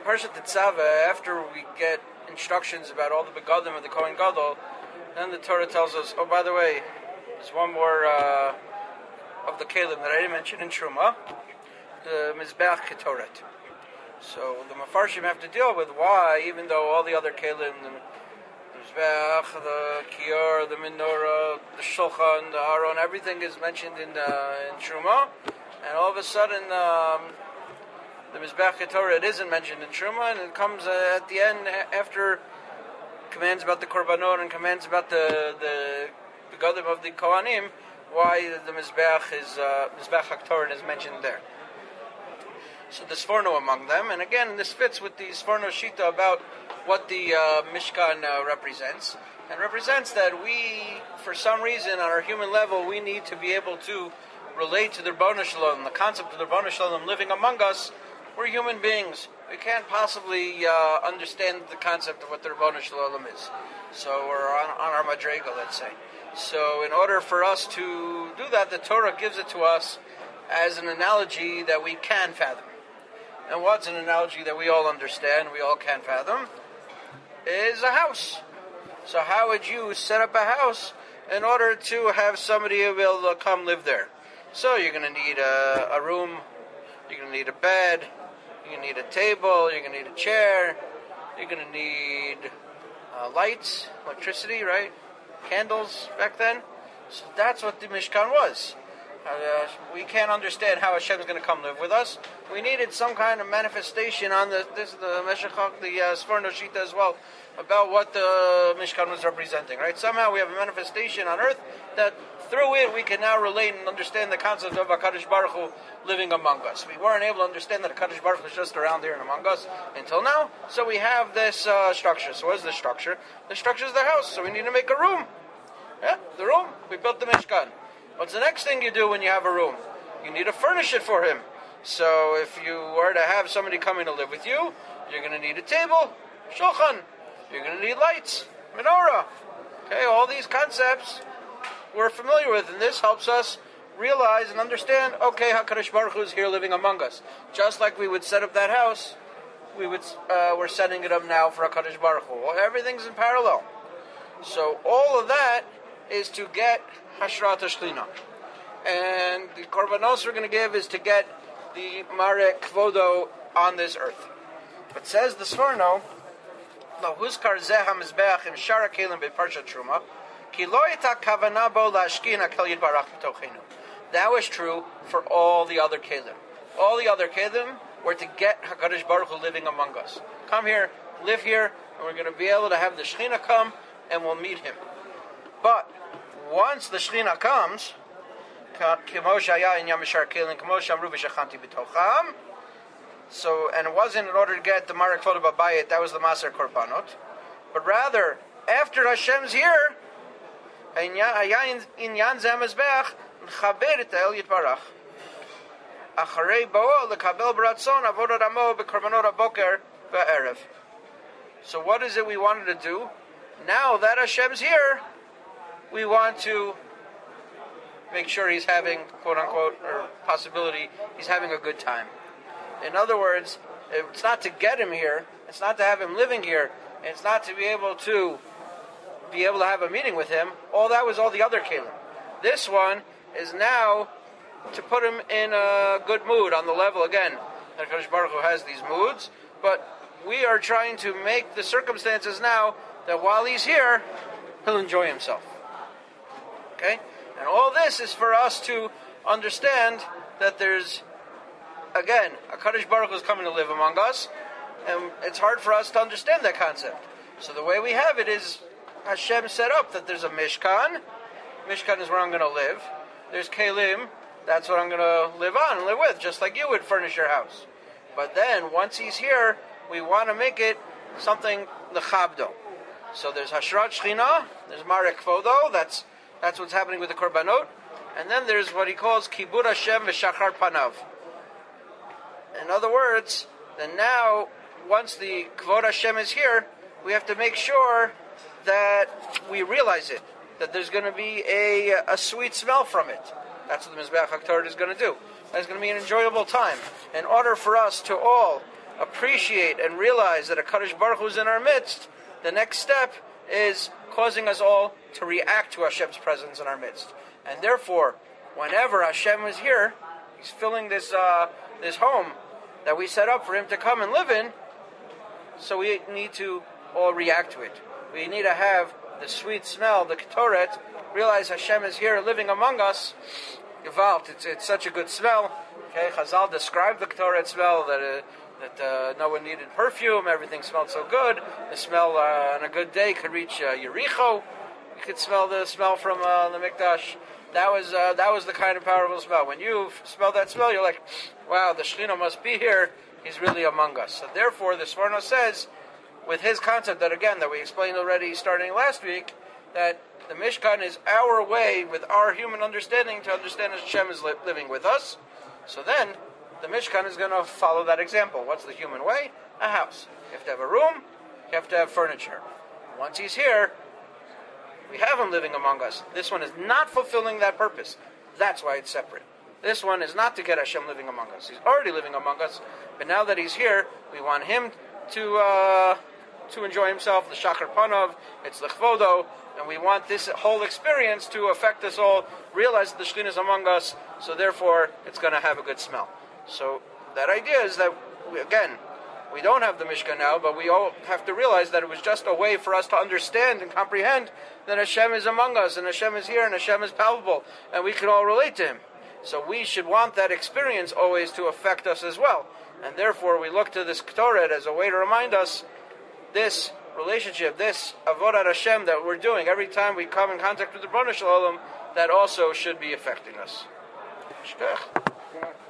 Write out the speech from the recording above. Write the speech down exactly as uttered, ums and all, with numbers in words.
Parshat Tetzaveh, after we get instructions about all the begadim of the Kohen Gadol, then the Torah tells us, oh, by the way, there's one more uh, of the kelim that I didn't mention in Truma, the Mizbeach Ketoret. So the Mefarshim have to deal with why, even though all the other kelim, the Mizbeach, the Kior, the Menorah, the Shulchan, the Aron, everything is mentioned in, uh, in Truma, and all of a sudden, um, the Mizbeach Ketoret, it isn't mentioned in Truma, and it comes uh, at the end after commands about the Korbanot and commands about the the begadim of the Kohanim, why the Mizbeach is uh, Mizbeach HaKetoret is mentioned there. So the Sforno among them, and again this fits with the Sforno Shita about what the uh, Mishkan uh, represents, and represents that we, for some reason, on our human level, we need to be able to relate to the Rebbeinu Shalom, the concept of the Rebbeinu Shalom living among us. We're human beings. We can't possibly uh, understand the concept of what the Rebbeinu Shalom is. So we're on, on our Madrega, let's say. So in order for us to do that, the Torah gives it to us as an analogy that we can fathom. And what's an analogy that we all understand, we all can fathom, is a house. So how would you set up a house in order to have somebody who will come live there? So you're going to need a, a room, you're going to need a bed, you're going to need a table, you're going to need a chair, you're going to need uh, lights, electricity, right? Candles back then. So that's what the Mishkan was. Uh, we can't understand how Hashem is going to come live with us. We needed some kind of manifestation on the this the Meshachak, the uh, Sforno Shita as well, about what the Mishkan was representing, right? Somehow we have a manifestation on earth that through it we can now relate and understand the concept of HaKadosh Baruch Hu living among us. We weren't able to understand that HaKadosh Baruch Hu is just around here and among us until now, so we have this uh, structure. So what is the structure? The structure is the house, so we need to make a room. Yeah, the room. We built the Mishkan. What's the next thing you do when you have a room? You need to furnish it for him. So if you were to have somebody coming to live with you, you're going to need a table, shulchan. You're going to need lights, menorah. Okay, all these concepts we're familiar with, and this helps us realize and understand, okay, HaKadosh Baruch Hu is here living among us. Just like we would set up that house, we would, uh, we're setting it up now for HaKadosh Baruch Hu. Well, everything's in parallel. So all of that is to get Hashrat HaShechina. And the Korbanos we're going to give is to get the Mare Kvodo on this earth. But says the Sforno, Lo Huskar Zeh HaMizbeach Im Shara Kelim Be'Parshat Truma, Ki Lo Yita Kavana Bo Lashkin HaKel Yitbarach B'Tochenu. That was true for all the other Kelim. All the other Kelim were to get HaKadosh Baruch Hu living among us. Come here, live here, and we're going to be able to have the Shechina come, and we'll meet him. But once the Shechina comes, so, and it wasn't in order to get the Marek Kvodo Babayit, that was the Maser Korbanot, but rather, after Hashem's here, in Yan Zemezbech, Chaber et El Yitbarach. Acharei Bo'o lekabel b'ratzon avodat amo b'korbanot haboker v'erev. So what is it we wanted to do? Now that Hashem's here, we want to make sure he's having, quote-unquote, or possibility, he's having a good time. In other words, it's not to get him here, it's not to have him living here, it's not to be able to be able to have a meeting with him. All that was all the other kelim. This one is now to put him in a good mood on the level, again, that HaKadosh Baruch Hu has these moods, but we are trying to make the circumstances now that while he's here, he'll enjoy himself. Okay? And all this is for us to understand that there's, again, HaKadosh Baruch Hu is coming to live among us, and it's hard for us to understand that concept. So the way we have it is Hashem set up that there's a Mishkan. Mishkan is where I'm going to live. There's Kelim. That's what I'm going to live on and live with, just like you would furnish your house. But then, once he's here, we want to make it something lechabdo. So there's Hashrat Shechina, there's Marek Kvodo, that's that's what's happening with the Korbanot, and then there's what he calls Kibud Hashem v'Shachar Panav. In other words, then now, once the Kvod Hashem is here, we have to make sure that we realize it, that there's going to be a, a sweet smell from it. That's what the Mizbeach HaKetoret is going to do. That's going to be an enjoyable time. In order for us to all appreciate and realize that a Kadosh Baruch Hu is in our midst, the next step is causing us all to react to Hashem's presence in our midst. And therefore, whenever Hashem is here, He's filling this uh, this home that we set up for Him to come and live in, so we need to all react to it. We need to have the sweet smell, the Ketoret, realize Hashem is here living among us. Gewalt, it's, it's such a good smell. Okay, Chazal described the Ketoret smell, that uh, that uh, no one needed perfume, everything smelled so good. The smell uh, on a good day could reach uh, Yericho. You could smell the smell from uh, the Mikdash. That was uh, that was the kind of powerful smell. When you smell that smell, you're like, wow, the Shekhinah must be here. He's really among us. So therefore, the Sforno says, with his concept that, again, that we explained already starting last week, that the Mishkan is our way, with our human understanding, to understand that Hashem is li- living with us. So then, the Mishkan is going to follow that example. What's the human way? A house. You have to have a room, you have to have furniture. Once He's here, we have Him living among us. This one is not fulfilling that purpose. That's why it's separate. This one is not to get Hashem living among us. He's already living among us, but now that He's here, we want Him to uh, to enjoy Himself, the Shachar Panav, it's Lechvodo, and we want this whole experience to affect us all, realize that the Shekhinah is among us, so therefore it's going to have a good smell. So that idea is that, we, again, we don't have the Mishkan now, but we all have to realize that it was just a way for us to understand and comprehend that Hashem is among us, and Hashem is here, and Hashem is palpable, and we can all relate to Him. So we should want that experience always to affect us as well. And therefore we look to this Ketoret as a way to remind us this relationship, this Avodat Hashem that we're doing every time we come in contact with the Ribbono Shel Olam, that also should be affecting us. Shkach.